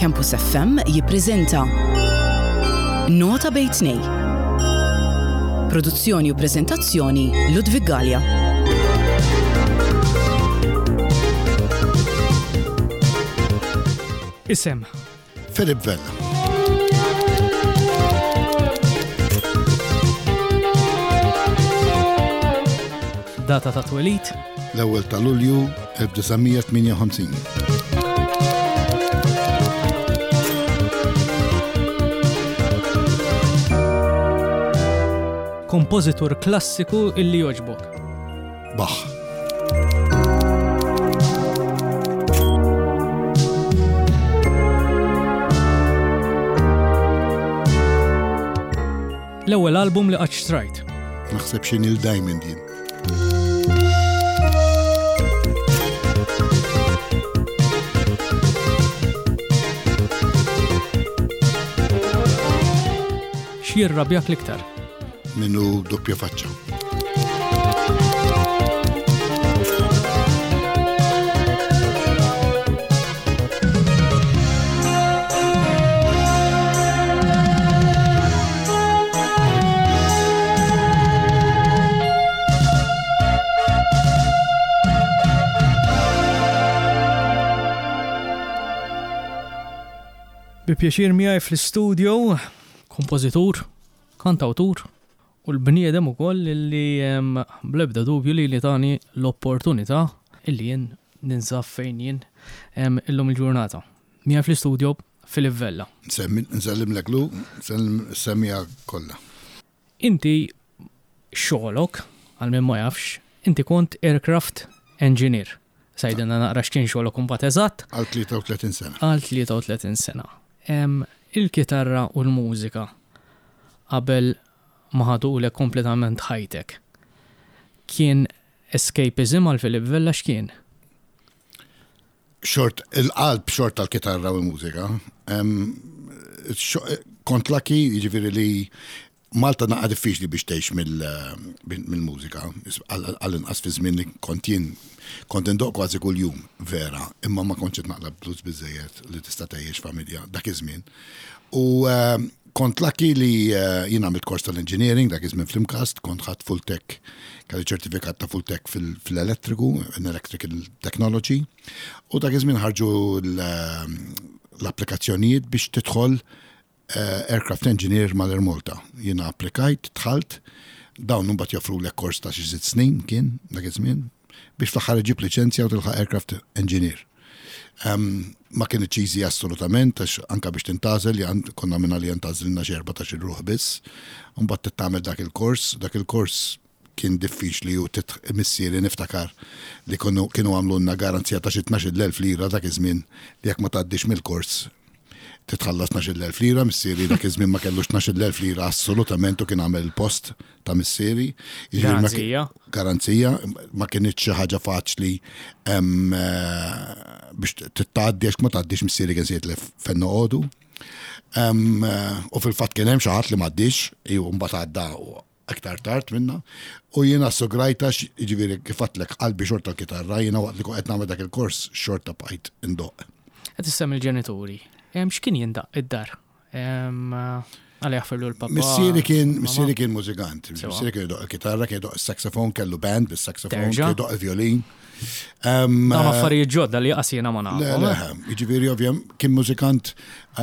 Campus FM jippreżenta Nota bejn tnejn. Produzzjoni u preżentazzjoni Ludwig Gallia. Isem Filip Vella. Data ta' twelid L-ewwel ta' Lulju 1958. kompożitur klassiku illi jogħġbok. Bach. L-ewwel album li qatt xtrajt. Naħseb xi Neil Diamond jien. X'jirrabjak l-iktar? Minnu doppja faċċa. Bi pjaċir miegħi fl-istudio, kompożitur, kantawtur u l-bniedem ukoll illi bl-ebda dubju li tani l-opportunità illi jien ninsab fejn jien illum il-ġurnata. Miegħi fl-istudio Filip Vella. Nsellim l-eklu, semmija kollha. Inti xogħolok, għal min ma jafx, inti kont aircraft engineer. Sajdina naqra x'kien xogħolok imbagħad eżatt. Għal 33 sena. Għal 33 sena. Il-kitarra u l-mużika qabel ma ħadulek kompletament ħajtek. Kien escapism għal Filip Vella x'kien? Il-qalb xort tal-kitarra u l-mużika. Kont laki, jiġifieri li Malta naqqa diffiċli biex tgħix mill-mużika. Għall-inqas fi żmien li kont indoq kważi kull jum, vera, imma ma kontx naqlab blues biżejjed li tista' tgħix familja dak iż-żmien. U kont laki li jien għamilt kors tal-engineering dak iż-żmien fl-Imkast, kont ħadd full tech, kelli ċertifikat ta' full tech fil-elettriku, in electrical technology, u dak iż-żmien ħarġu l-applikazzjonijiet biex tidħol aircraft engineer mal-Air Malta. Jiena applikajt, dħalt, dawn mbagħad joffru lek kors ta' xi 6 snin kien dak iż-żmien biex fl-aħħar iġib liċenzja u tilħaq aircraft engineer. Ma kien easy assolutament, għax anka biex tintażel, konna minna li jantazilna xi 14 ruħ biss, u mbagħad tittamel dak il-kors kien diffiċli u missieri niftakar li kienu għamlunna garanzija ta' xi 12,000 lira dak iż-żmien li jekk ma tgħaddix mill-kors titħallas 12,000 lira, missieri dak iż-żmien ma kellux 12,000 lira assolutament u kien għamel il-post ta' missieri. Garanzija, ma kienx xi ħaġa faċli biex titgħaddi għax ma tgħaddix missieri kien se jitlef fejn noqogħdu. U fil-fatt kien hemm xi ħadd li m'għaddix u mbagħad għadda aktar tard minna u jiena sograjta jiġifieri kif għadlek qalbi xorta l-kitarra jiena waqt li qed nagħmel dak il-kors xorta bqajt indoq. Qed issemmi l-ġenituri. X'kien jindaq id-dar? Għalli jaħferlu l-papa. Missieri kien mużikant. Missieri kien jodoq il-kitarra, kien jodoq il-saxofon, kellu band bis-saxofon, kien jodoq il-violin. Ma affarijiet ġodda li qasina ma nagħmlu. Le, jiġifieri ovvjament kien mużikant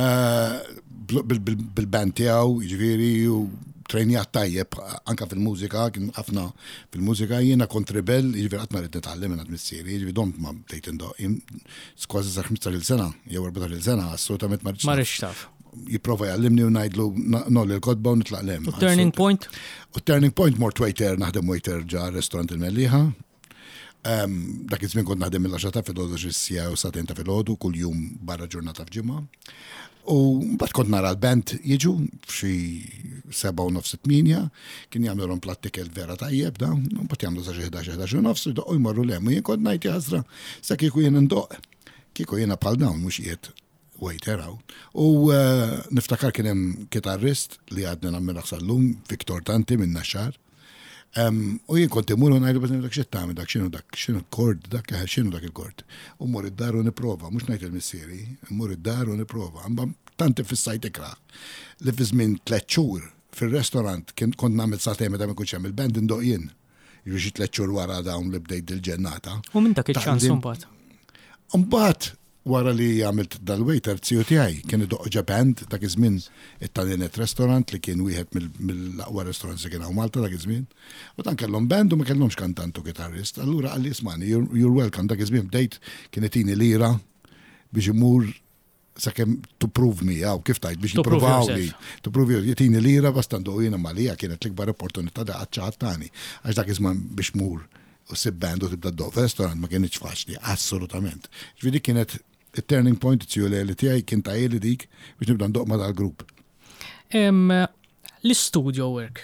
bil-band tiegħu, jiġifieri u trejnijat tajjeb anka fil-mużika, kien ħafna fil-mużika, jiena kont rebel, jiġifieri qatt ma rid nitgħallem minn missieri, jiġifieri dont ma bdejt indoq. Kważi sa 15-il sena, jew 14-il sena, assolutament ma rridx taf. Jipprova jgħallimni u ngħidlu nolli l-kodba u nitlaq lem. U turning point? U turning point mort waiter, naħdem waiter ġa restaurant il-Melliħa. Dak iż-żmien kont naħdem il-10 ta' filgħodu xi sija u satejn ta' filgħodu kull jum barra ġurnata f'ġimgħa. U mbagħad kont nara l-band jiġu f'xi 7:30 kien jagħmluhom plattikel vera tajjeb dawn, u mbagħad jagħmlu sa 11:30 u doqqu jmorru lem u jien kont ngħid ħasra sa kieku jien indoq. Kieku jiena bħal dawn mhux qiegħed waiter hawn. U niftakar kien hemm kitarrist li għadna nagħmel llum Viktor Tanti minn Naxxar. U jien kont imur u ngħidu bżonn dak x'tagħmel dak x'inhu l-kord x'inhu dak il-kord. U mmur id-dar u nipprova, mhux ngħid il-missieri, mmur id-dar u nipprova. Tant fis-sajt ikrah li fi żmien 3 xhur fir-restorant kont nagħmel satej meta ma kunx hemm il-band indoq jien. Jiġi 3 xhur wara dawn li bdejt il-ġennata. U minn dak iċ-ċans imbagħad. Imbagħad wara li għamilt dal-waiter tziju tiegħi kien idoqġa band dak iż-żmien it-Talinet Restaurant li kien wieħed mill-aqwa restaurants li kien hawn Malta dak iż-żmien. U dan kellhom band u ma kellhomx kantant u gitarrist. Allura qalli ismani, you're welcome dak iż-żmien bdejt kien itini lira biex imur sakemm to prove me, kif tajt biex jipprovawli. To prove jitini lira bastandu jiena malija kienet l-ikbar opportunità da ċaħat tani. Għax dak iż-żmien biex mur u sib band u tibda d-doq restaurant ma kienx faċli, assolutament. Ġvidi kienet il-turning point tziju li tiegħi kien tajjeli dik biex nibda ndoq ma dal-grupp. L-studio work,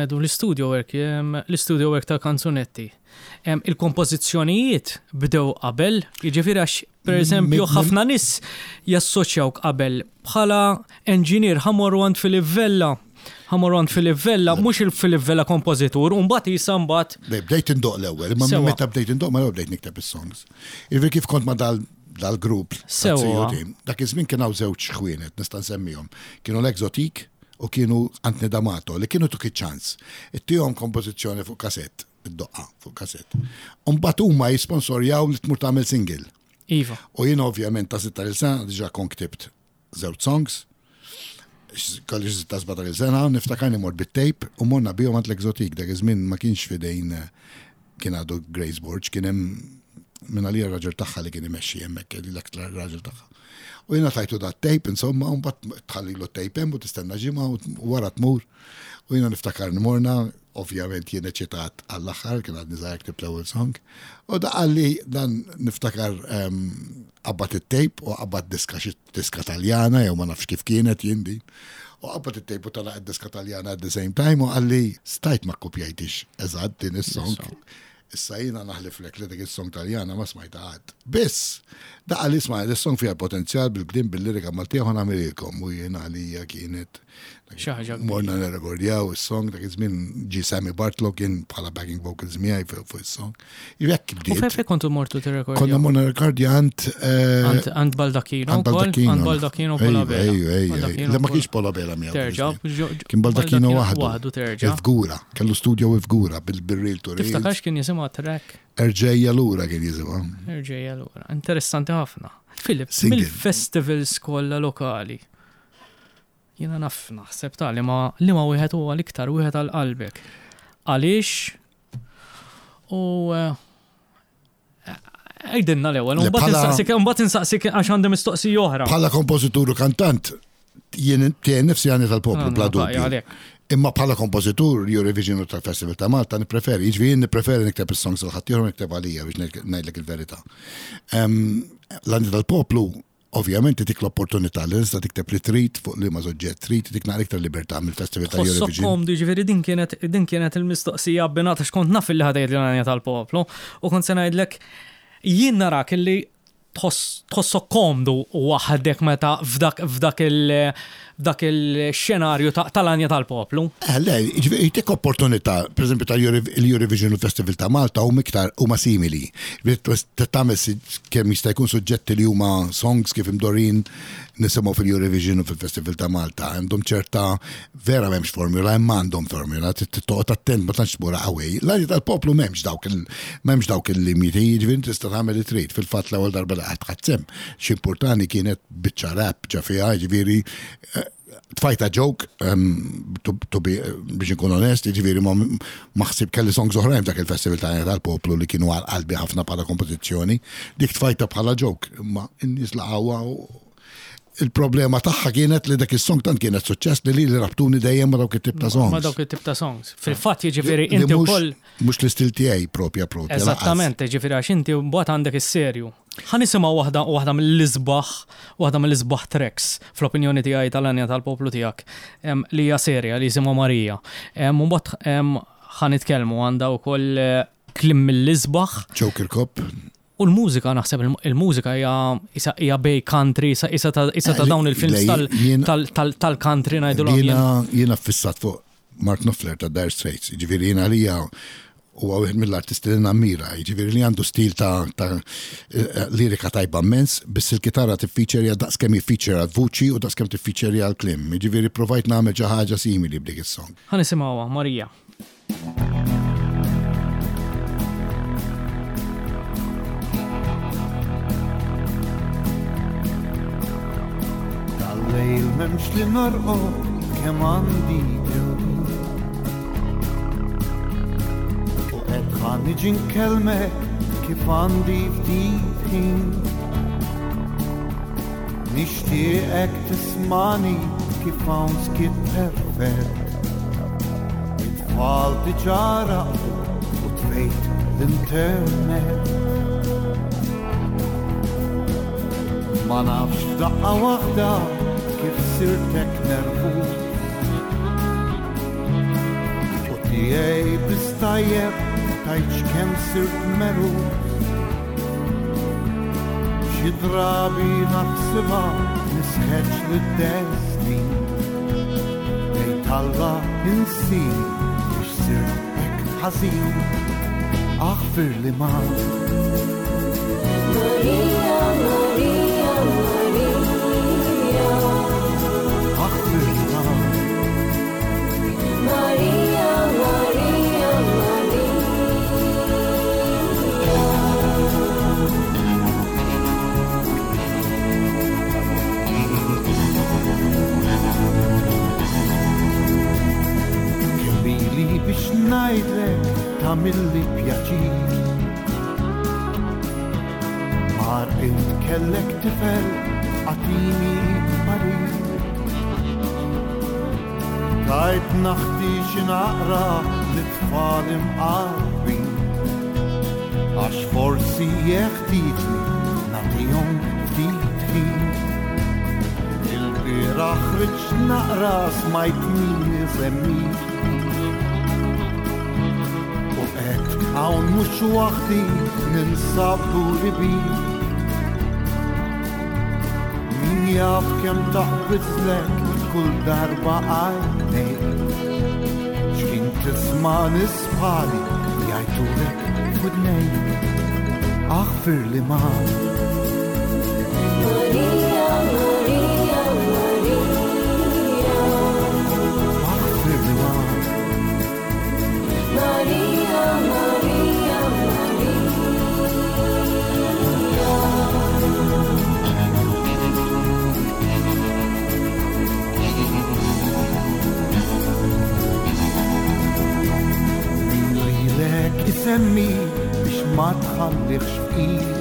l-studio work ta' kanzunetti. Il-kompożizzjonijiet bdew qabel, jiġifieri għax pereżempju ħafna nies jassoċjaw qabel bħala engineer ħamorru għand fil-livella, mhux fil-livella kompożitur, u mbagħad jisambat. Bdejt indoq l-ewwel, imma meta bdejt indoq ma bdejt nikteb is-songs. Jiġifieri kif kont ma dal-grupp. Dak iż-żmien kien hawn żewġ xwienet nista' nsemmihom. Kienu l-Exotic u kienu Antni D'Amato li kienu tuk iċ-ċans. Ittihom kompożizzjoni fuq kasett, id-doqqa fuq kasett. Mbagħad huma jisponsorjaw li tmur tagħmel single. Iva. U jien ovvjament ta' 16 sena diġà kont ktibt żewġ songs. Kolli 16 sena niftakarni mort bit-tape u morna bihom għand l-Exotic dak iż-żmien ma kienx fidejn kien għadu Grace Borge, kien hemm minn għalija raġel tagħha li kien imexxi hemmhekk l-aktar raġel tagħha. U jiena tajtu da tape insomma u mbagħad tħallilu tape hemm u tistenna ġimgħa u wara tmur. U jiena niftakar morna, ovvjament jien eċitat għall-aħħar kien għadni żgħar ktibt l-ewwel song. U da qalli dan niftakar qabad it-tape u qabad diska Taljana jew ma nafx kif kienet jien din. U qabad it-tape u talaq id-diska Taljana at the same time u qalli stajt ma kkupjajtix eżatt din is-song. Issa jiena naħliflek li dik is-song Taljana ma smajta għad. Biss, daqqa li smaj, is-song fiha potenzjal bil-klim bil-lirika Maltija ħon għamililkom u jiena għalija kienet. Morna nirrekordjaw is-song dak iż-żmien ġi Sammy Bartlow kien bħala backing vocals miegħi fuq is-song. Jekk bdiet. U fejn kontu mortu tirrekordjaw? Konna morna nirrekordja għand Baldacchino. Għand Baldacchino Polabela. Le ma kienx Polabela miegħu. Terġa'. Kien Baldacchino waħdu. Waħdu terġa'. F'Gura, kellu studio f'Gura bil-real to real. Tiftakarx kien jisimha track? Erġejja lura kien jisimha. Erġejja lura. Interessanti ħafna. Filip, mill-festivals kollha lokali. Jiena naf naħseb ta' li ma wieħed huwa l-iktar wieħed għal qalbek. Għaliex u għajdinna l-ewwel, mbagħad insaqsik għax għandi mistoqsija oħra. Bħala kompożitur u kantant jien nifsi għani tal-poplu bla dubju. Imma bħala kompożitur Eurovision u tal-Festival ta' Malta nippreferi, jiġifieri nippreferi nikteb is-songs għal ħadd ieħor nikteb għalija biex ngħidlek il-verità. L-għandi tal-poplu ovvjament tik l-opportunità li nista' tikteb li trid fuq li ma soġġett trid tik nagħmel iktar libertà mill-Festival ta' Eurovision. Komdu ġifieri din kienet il-mistoqsija abbinata x'kont naf illi ħadejt l-għanja tal-poplu u kont se ngħidlek jien narak illi tħossok komdu waħdek meta f'dak il-xenarju tal-għanja tal-poplu. Le, jtek opportunità, per esempio tal-Eurovision Festival ta' Malta huma simili. Tagħmel kemm jista' jkun suġġetti li huma songs kif imdorin nisimgħu fil-Eurovision u fil-Festival ta' Malta. Għandhom ċerta vera m'hemmx formula, imma għandhom formula, toqgħod attent ma tantx tmur qawwej. L-għanja tal-poplu m'hemmx dawk il-limiti, jiġifieri tista' tagħmel li trid. Fil-fatt l-ewwel darba li qed ħadsem x'importani kienet biċċa rap ġa fiha, jiġifieri tfajta joke, biex nkun onest, ġifieri ma ħsib kelli songs oħrajn dak il-Festival tal-Poplu li kienu għal qalbi ħafna bħala kompożizzjoni, dik tfajta bħala joke, imma n-nies laqgħuha il-problema tagħha kienet li dak is-song tant kienet suċċess li rabtuni dejjem ma dawk it-tip ta' songs. Ma dawk it-tip ta' songs. Fil-fatt jiġifieri inti wkoll mhux l-istil tiegħi propja. Eżattament, jiġifieri għax inti mbagħad għandek is-serju. Ħanisimgħu waħda mill-isbaħ tracks fl-opinjoni tiegħi tal-għanja tal-poplu tiegħek li hija serja li jisimha Marija. Mbagħad ħanitkellmu għandha wkoll klim mill-isbaħ. Joker Cop. U l-mużika, naħseb il-mużika hija bej country, issa ta' dawn il-films tal-country ngħidu Jiena fissat fuq Mark Knopfler ta' Dire Straits, ġifieri jiena għalija huwa wieħed mill-artisti li nammira, ġifieri li għandu stil ta' lirika tajba immens, biss il-kitarra tiffiċerja daqskemm jiffiċerja l-vuċi u daqskemm tiffiċerja l-klim. Ġifieri provajt nagħmel xi ħaġa simili b'dik is-song. Ħanisimgħuha Marija. Tal-lejl m'hemmx li norqod kemm għandi Niġi nkellmek kif għandi ftit ħin Nixtieqek tismani kif hawn skit perfett It-tfal diġà raqdu u tfejt l-internet Ma nafx f'daqqa waħda kif sirtek nervuż U tiegħi bistajjeb tajċ kem sirt meru Xi drabi naħsibha nisħeġ lid-destin Bejt Alla insir biex sirt hekk ħażin Aħfir li ma Marija, Marija, Marija Aħfir li ma Marija, Marija, Marija biex najdlek tamilli pjaċir Mar int kellek tifel għatini parir Tajt naħti xinaqra l-tfal imqarbin Għax forsi jeħtieġni nagħtihom ftit ħin Il-bieraħ ħriġ naqra smajtni żemmir Hawn mhux waħdi ninsabu li bih Min jaf kemm taħbidlek kull darba għajnejk X'kien tisma' nisbħali jgħidulek f'udnejk Aħfir li ma Marija, Marija, Marija Aħfir li ma Marija, Marija, Marija Lilek isemmi biex ma tħallix f'qir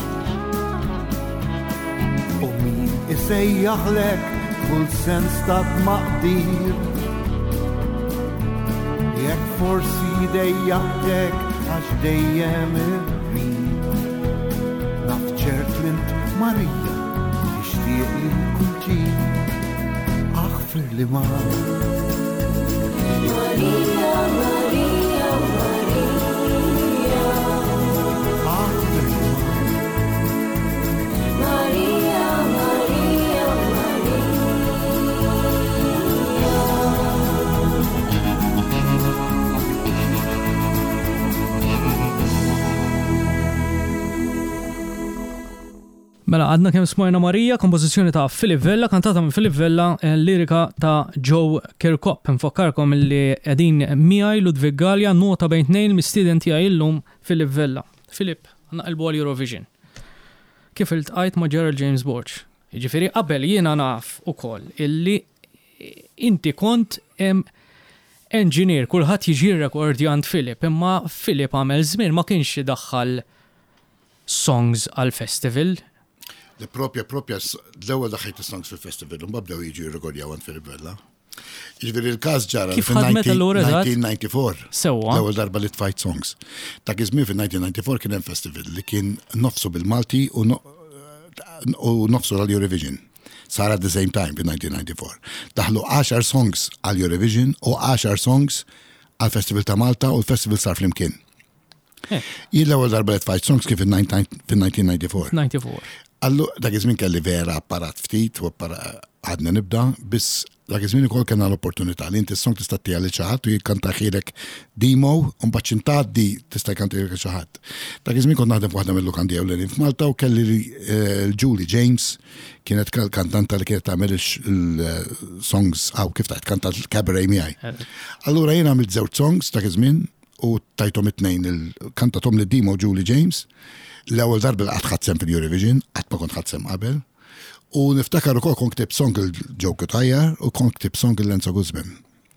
U min isejjaħlek kull sens ta' tmaqdir Jekk forsi dejjaqtek għax dejjem irrid Naf ċert lint Marija tixtieq li nkun ġid Aħfir li ma Marija, Marija, Marija Aħfir li ma Marija, Marija, Marija Mela, għadna kemm smajna Marija, kompożizzjoni ta' Philip Vella, kantata minn Philip Vella, lirika ta' Joe Kirkop. Nfakkarkom li qegħdin miegħi Ludwig Gallia, nota bejn tnejn mistieden tiegħi llum Philip Vella. Philip, naqilbu għal Eurovision. Kif iltqajt ma' Gerald James Borch. Jiġifieri qabel jiena naf ukoll illi inti kont engineer, kulħadd jiġi rekordjant Philip, imma Philip għamel żmien ma kienx idaħħal songs għal festival. Propja, l-ewwel daħħajt is-songs fil-festival, u bdew jiġu jirrekordjaw għand Philip Vella. Jiġifieri l-każ ġara fil-1994. Sewwa. L-ewwel darba li tfajt songs. Dak iż-żmien fil-1994 kien hemm festival li kien nofsu bil-Malti u nofsu għall-Eurovision. Sar at the same time fil-1994. Daħlu 10 songs għall-Eurovision u 10 songs għall-Festival ta' Malta u l-festival sar flimkien. Jien l-ewwel darba li tfajt songs kif fil-1994. Allu, dak iż-żmien kelli vera apparat ftit u għadna nibda, biss dak iż-żmien ukoll kellna l-opportunità li inti s-song tista' tgħid li xi ħadd u jikkanta ħilek demo u mbagħad x'intgħaddi tista' jkanta ħilek xi ħadd. Dak iż-żmien kont naħdem f'waħda mill-lukandi ewlenin f'Malta u kelli l-Julie James kienet kantanta li kienet tagħmel il-songs kif tgħid kanta l-cabaret miegħi. Allura jien għamilt żewġ songs dak iż-żmien u tajthom it-tnejn kantathom lid-demo Julie James. L-ewwel darba qatt ħadsem fil-Eurovision, qatt ma kont ħadsem qabel. U niftakar ukoll kont ktib song il-Joe Tajjar u kont ktib song il-Lenza Guzman.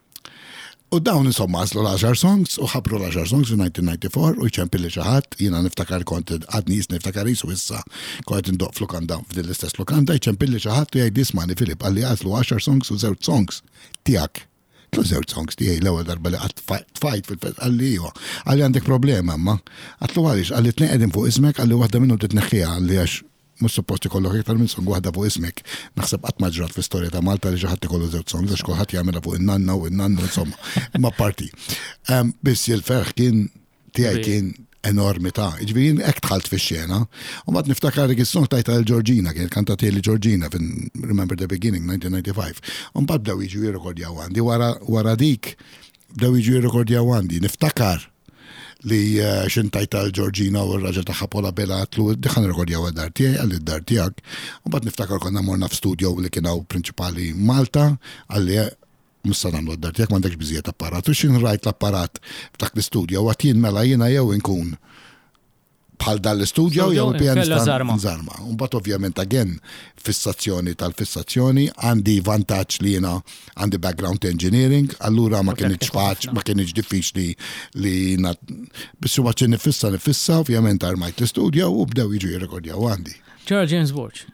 U dawn insomma għaslu l-10 songs u ħabru l-10 songs fil-1994 u jċempilli xi ħadd, jiena niftakar kont għadni niftakar jisu issa kont indoq f'lukanda f'din l-istess lukanda, jċempilli xi ħadd u jgħid ismani Filip għalli għaslu 10 songs u żewġ songs tiegħek. Żewġ songs tiegħi l-ewwel darba li qatt tfajt fil-fest għalli għalli għandek problema imma għatlu għaliex għalli tnejn qegħdin fuq ismek għalli waħda minnhom titneħħiha għalli għax mhux suppost ikollok iktar minn song waħda fuq ismek. Naħseb qatt ma ġrat fl-istorja ta' Malta li xi ħadd ikollu żewġ songs għax kulħadd jagħmilha fuq in-nanna u in-nannu insomma imma parti. Biss il-ferħ tiegħi kien enormi ta' ġifieri hekk dħalt fix-xena u mbagħad niftakar dik is-song tajta l-Georgina kien kantateli Georgina fin Remember the Beginning 1995. U mbagħad bdew jiġu jirrekordjaw għandi wara dik bdew jiġu jirrekordjaw għandi niftakar li xintajta l-Georgina u r-raġel tagħha Pola Bella għatlu diħan rekordjaw għad-dar tiegħi għalli d-dar tiegħek. U mbagħad niftakar konna morna f'studio li kien hawn prinċipali Malta għalli mussa nagħmlu għad-dar tiegħek m'għandekx biżjed apparat. U xin rajt l-apparat f'dak l-istudio għat jien mela jiena jew inkun bħal dal-istudio jew il-pjanista Zarma. Mbagħad ovvjament again fissazzjoni tal-fissazzjoni għandi vantaġġ li jiena għandi background engineering, allura ma kienx faċ, ma kienx diffiċli li biss huwa ċi nifissa, ovvjament armajt l-istudio u bdew jiġu jirrekordjaw għandi. Ġara James Borch.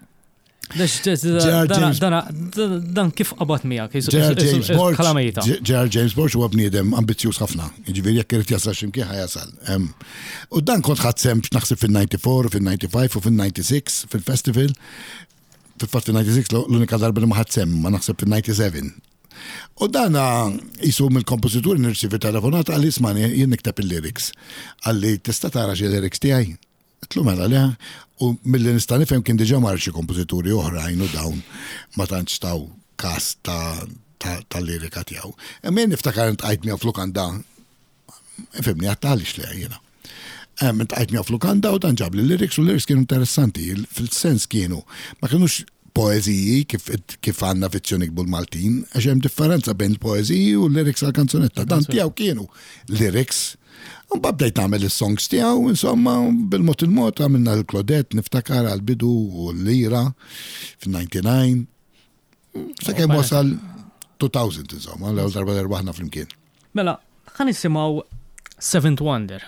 Dan kif qabad miegħek? Ġara James Borch huwa bniedem ambizzjuż ħafna. Jiġifieri jekk irid jasal x'imkien ħajasal. U dan kont ħadsem naħseb fil-94 u fil-95 u fil-96 fil-festival. Fil-fatt fil-96 l-unika darba li ma ħadsem ma naħseb fil-97. U dan jisu mill-kompożitur nirċivi telefonata għalli ismani jien nikteb il-lyrics. Għalli tista' tara xi lyrics tiegħi. Tlu mela le, u mill-li nista' nifhem kien diġà mar xi kompożituri oħrajn u dawn ma tantx taw każ tal-lirika tiegħu. Emmin niftakar intqajt miegħu f'lukanda, ifhimni għattalix li jiena. Intqajt miegħu f'lukanda u dan ġab li lyrics u lyrics kienu interessanti, fil-sens kienu ma kienux poeziji kif għandna fizzjoni bil-Maltin, għax hemm differenza bejn il-poeziji u l-lyrics għall-kanzunetta. Dan tiegħu kienu lyrics. U bdejt għamel il-songs tiegħu, insomma, bil-mod il-mod għamilna l-Claudette, niftakar għal-bidu u l-lira fil-99. Sakemm wasal 2000, insomma, l-ewwel darba rbaħna flimkien. Mela, ħan nisimgħu Seventh Wonder.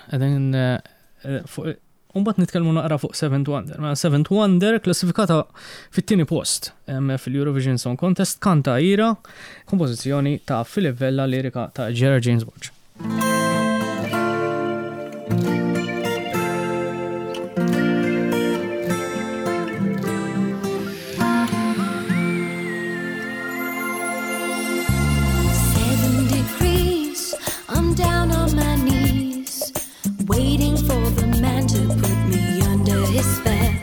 Umbat nitkellmu naqra fuq Seventh Wonder. Mela Seventh Wonder klassifikata fit-tieni post fil-Eurovision Song Contest kanta ira kompożizzjoni ta' Philip Vella lirika ta' Ġara James Borch. Waiting for the man to put me under his spell.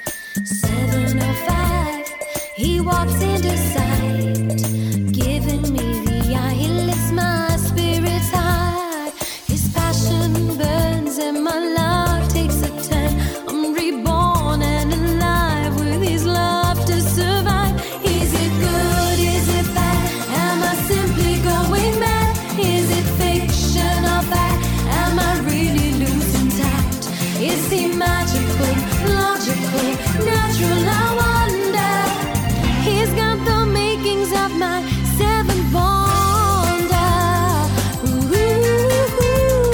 7:05, he walks into sight, giving me the eye. He lifts my spirits high. His passion burns and my love takes a turn. I'm reborn and alive with his love to survive. Is it good? Is it bad? Am I simply going mad? Is it fiction or fact? Am I really losing tact? Is he magical, logical, natural? I wonder. He's got the makings of my seventh wonder. Ooh,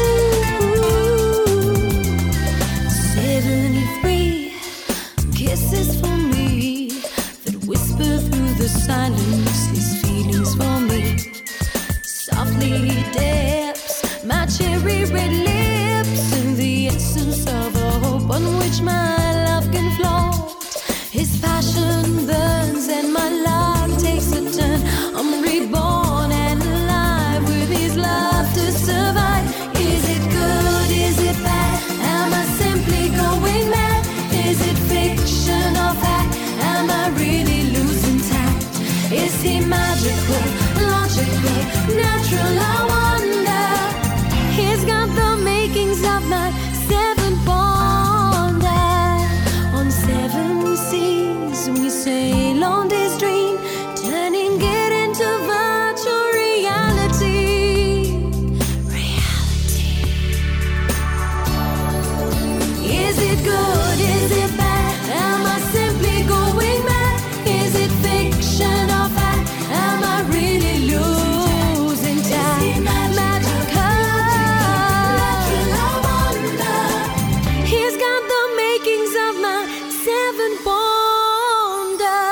73 kisses for me that whisper through the silence his feelings for me. Softly dips my cherry red lips in the essence of a hope on which my love can float. His passion burns and my love takes a turn. I'm reborn and alive with his love to survive. Is it good? Is it bad? Am I simply going mad? Is it fiction or magical, logical, natural, I wonder. He's got the makings of my seventh wonder. On seven seas we sail on this dream, turning it into virtual reality. Is it good? Is it bad? Am I simply going mad? Is it fiction or fact? Am I really losing time? Magical, I wonder. He's got the makings of my seventh wonder.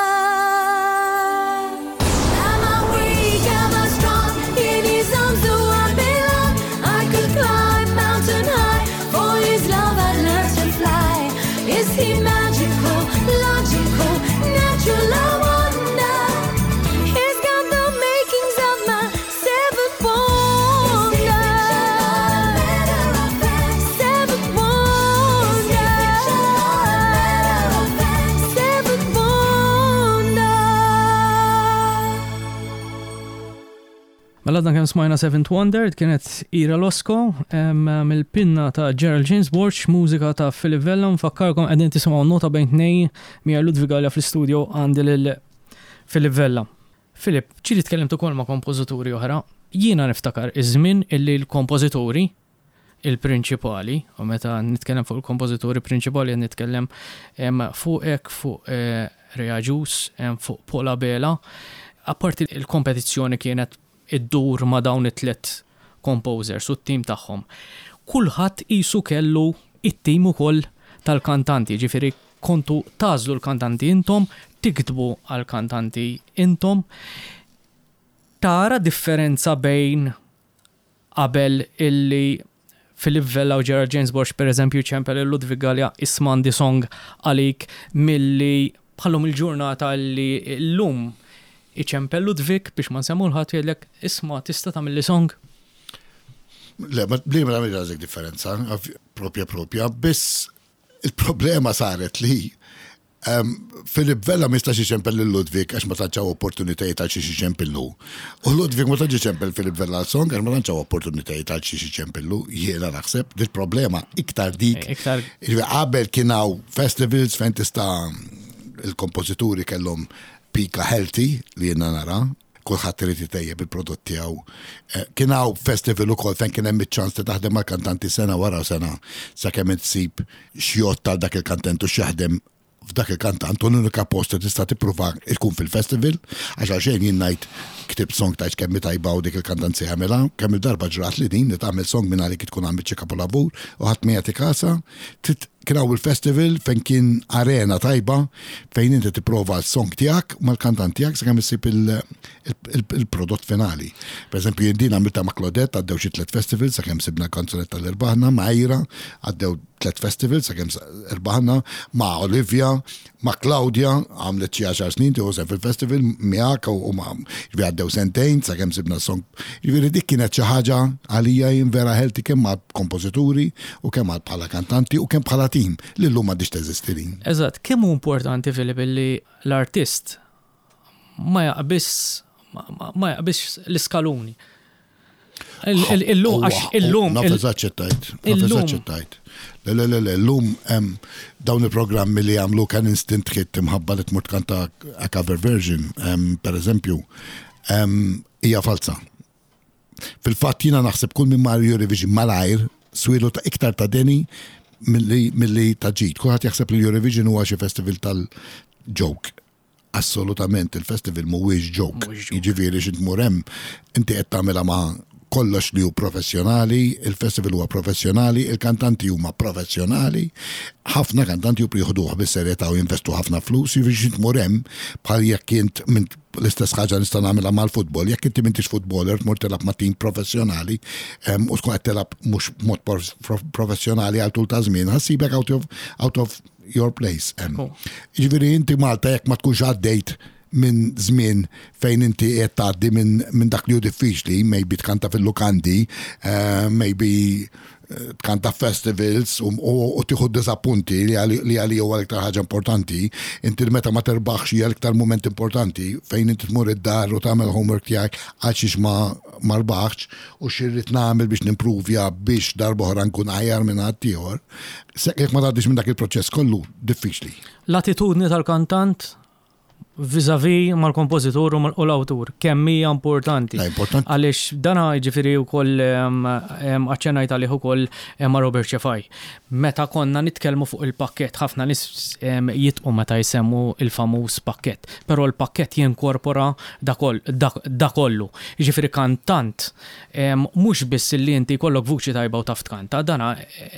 Am I weak? Am I strong? In his arms do I belong? I could climb mountain high. For his love I'd learn to fly. Is he magical, logical, natural, I wonder. He's got the makings of my seventh wonder. Seventh wonder. Seventh wonder. Mela dan kemm smajna Seventh Wonder kienet Ira Losco mill-pinna ta' Gerald James Borch, mużika ta' Philip Vella. Nfakkarkom qegħdin tisimgħu Nota Bejn Tnejn mija Ludvigalia fl-istudio għandi lil Philip Vella. Philip, ġieli tkellimt ukoll ma' kompożituri oħra. Jiena niftakar iż-żmien illi l-kompożituri il-prinċipali, u meta nitkellem fuq il-kompożituri prinċipali nitkellem fuqek, fuq Rea Jus, fuq Paula Bela. Apparti il-kompetizzjoni kienet id-dur ma' dawn it-tlet composers u t-tim tagħhom. Kulħadd qisu kellu it-tim ukoll tal-kantanti, ġifieri kontu tażlu l-kantanti intom, tiktbu għall-kantanti intom. Tara differenza bejn qabel illi Philip Vella u Gerald James Borch pereżempju ċempel il-Ludvigalia ismandi song għalik milli bħallhom il-ġurnata li llum iċempel Ludwig biex ma nsemmu l-ħadd jgħidlek isma' tista' tagħmel li song? Le, ma nagħmel għażek differenza, propja, biss il-problema saret li Philip Vella ma jistax iċempel lil Ludwig għax ma tantx opportunitajiet għal xi iċempillu. U Ludwig ma tantx iċempel Philip Vella song għax ma tantx opportunitajiet għal xi iċempillu. Jiena naħseb il-problema iktar dik. Qabel kien hawn festivals fejn tista' il-kompożituri kellhom pika healthy li jenna nara, kulħadd irid itejjeb il-prodott tiegħu. Kien hawn festival ukoll fejn kien hemm iċ-ċans li taħdem mal-kantanti sena wara sena sakemm itsib xjott tal dak il-kantent u x'jaħdem f'dak il-kantant u l-unika post li tista' tippruva tkun fil-festival għax għalxejn jien ngħid ktib song ta' kemm tajba u dik il-kantant se jagħmilha, kemm il-darba ġrat li din li tagħmel song minn għalik tkun għamil xi kapolavur u ħadd mejja kasa. Kien hawn il-festival fejn kien arena tajba fejn inti tipprova l-song tiegħek mal-kantant tiegħek sakemm issib il-prodott finali. Pereżempju jien din għamilta ma' Claudette għaddew xi 3 festivals sakemm sibna kanzunetta l-irbaħna, ma' Ira għaddew 3 festivals sakemm irbaħna, ma' Olivia, ma' Claudia għamlet xi 10 snin tieħu fil-festival miegħek u ma' għaddew sentejn sakemm sibna song. Jiġifieri dik kienet xi ħaġa għalija jien vera ħelti kemm ma' kompożituri u kemm bħala kantanti u kemm bħala tim li llum m'għandix teżisti din. Eżatt, kemm hu importanti Filip illi l-artist ma jaqbis l-iskaluni. Illum Nafeżaċċettajt. Illum dawn il-programmi li għamlu kan instant hit imħabba li tmur kanta a cover version, per eżempju, hija falsa. Fil-fatt jiena naħseb kull minn Mario Eurovision malajr swilu ta' iktar ta' deni milli ta' ġid. Kulħadd jaħseb li Eurovision huwa xi festival tal-joke. Assolutament, il-festival mhuwiex joke. Jiġifieri xi tmur hemm inti qed tagħmilha ma' kollox li hu professjonali, il-festival huwa professjonali, il-kantanti huma professjonali, ħafna kantanti jieħduh bis-serjetà u jinvestu ħafna flus, jiġifieri xi tmur hemm bħal jekk int l-istess ħaġa nista' nagħmilha mal-futbol, jekk inti m'intix futboler tmur tilab ma' tim professjonali u tkun qed tilab mhux mod professjonali għal tul ta' żmien, ħassibek out of your place. Jiġifieri inti Malta jekk ma tkunx għaddejt minn żmien fejn inti qed tgħaddi minn dak li hu diffiċli, maybe tkanta fil-lukandi, maybe tkanta festivals u tieħu disappunti li għali huwa l-iktar ħaġa importanti, inti meta ma terbaħx hija l-iktar moment importanti fejn inti tmur id-dar u tagħmel homework tiegħek għal xiex ma rbaħx u xirrid nagħmel biex nimprovja biex darba oħra nkun aħjar minn ħadd ieħor. Jekk ma tgħaddix minn dak il-proċess kollu diffiċli. L-attitudni tal-kantant vis-a-vis mal-kompożitur u l-awtur, kemm hija importanti. Għaliex dana jiġifieri wkoll aċċennajt għalih ukoll ma' Robert Cefaj. Meta konna nitkellmu fuq il-pakkett, ħafna nies jitqu meta jsemmu il-famuż pakkett, però l-pakkett jinkorpora da kollu. Jiġifieri kantant mhux biss li inti jkollok vuċi tajba u taf tkanta, dana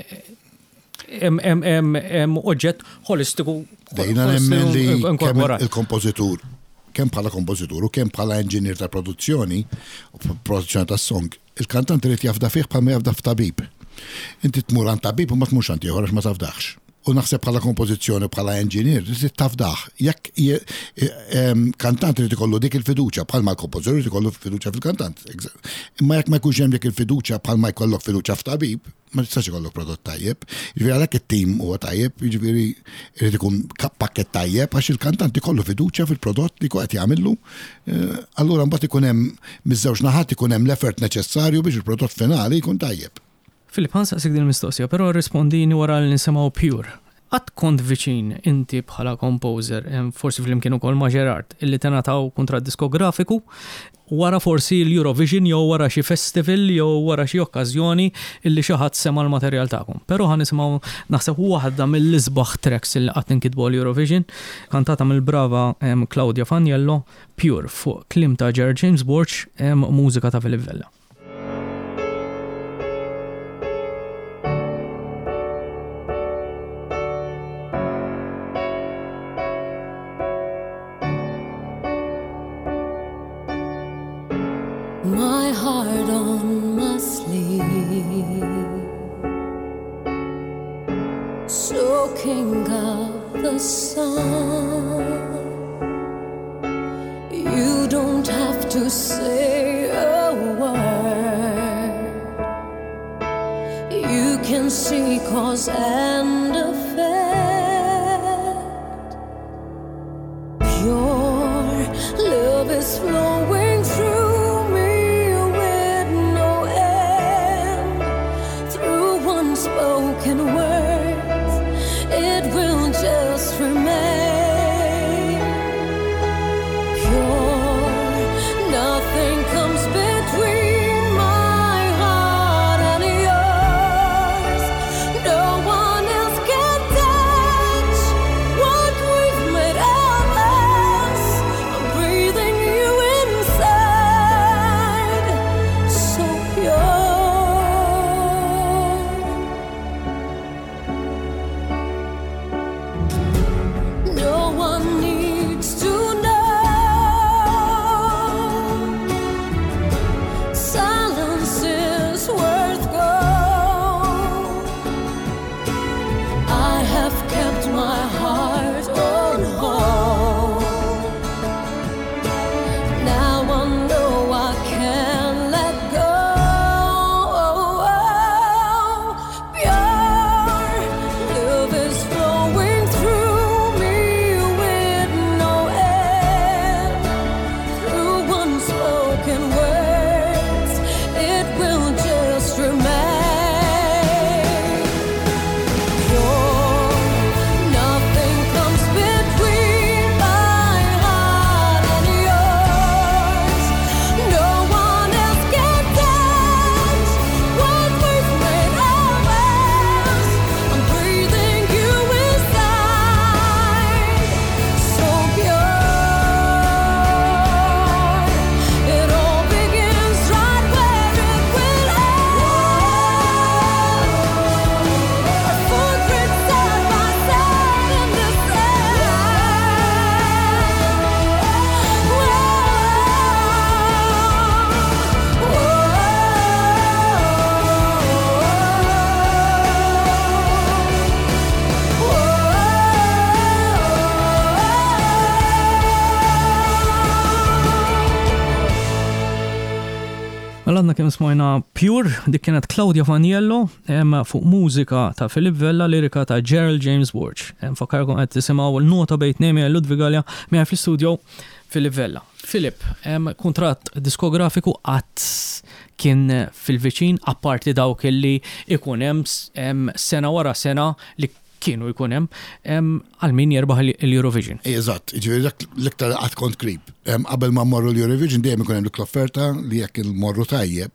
oġġett holistiku. Dejna nemmen li il-kompożitur, kemm bħala kompożitur u kemm bħala inġinier ta' produzzjoni u produzzjoni ta' song, il-kantant irid jafda fih bħalma jafda f'tabib. Inti tmur għand tabib u ma tmurx għand ieħor għax ma tafdaħx. U naħseb bħala kompożizzjoni bħala inġinier trid tafdaħ. Jekk kantant irid ikollu dik il-fiduċja bħalma l-kompożitur irid ikollu fiduċja fil-kantant. Imma jekk ma jkunx hemm dik il-fiduċja bħalma jkollok fiduċja f'tabib, ma tistax ikollok prodott tajjeb. Jiġifieri għalhekk it-tim huwa tajjeb, jiġifieri irid ikun pakkett tajjeb għax il-kantant ikollu fiduċja fil-prodott li qed jagħmillu. Allura mbagħad ikun hemm miż-żewġ naħat ikun hemm l-effort neċessarju biex il-prodott finali jkun tajjeb. Filip, ħansaqsik din il-mistoqsija, però rispondini wara li nisimgħu Pure. Qatt kont viċin inti bħala composer, forsi flimkien ukoll ma' Gerard, illi tingħataw kuntratt diskografiku wara forsi l-Eurovision jew wara xi festival jew wara xi okkażjoni illi xi ħadd sema l-materjal tagħkom. Però ħanisimgħu naħseb waħda mill-isbaħ tracks illi qatt inkitbu l-Eurovision, kantata mill-brava Claudia Faniello, Pure fuq kliem ta' James Borch, mużika ta' Philip Vella. My heart on my sleeve, soaking up the sun. You don't have to say a word, you can see cause and effect. Pure love is flowing through spoken words, it will just remain pure. Nothing comes between my heart and yours. No one else can touch what we've made of us. I'm breathing you inside. Għaladna kemm smajna Pure, dik kienet Claudia Faniello, fuq mużika ta' Filip Vella, lirika ta' Gerald James Borch. Fakarkom qed tisimgħu l-nota bejt Nejmi Ludvigalja miegħi fl-istudio Filip Vella. Filip, kuntratt diskografiku qatt kien fil-viċin apparti dawk illi ikun hemm sena wara sena li kienu jkun hemm għal min jerbaħ l-Eurovision. Eżatt, ġifieri dak l-iktar qatt kont qrib. Qabel ma mmorru l-Eurovision dejjem ikun hemm l-offerta li jekk immorru tajjeb,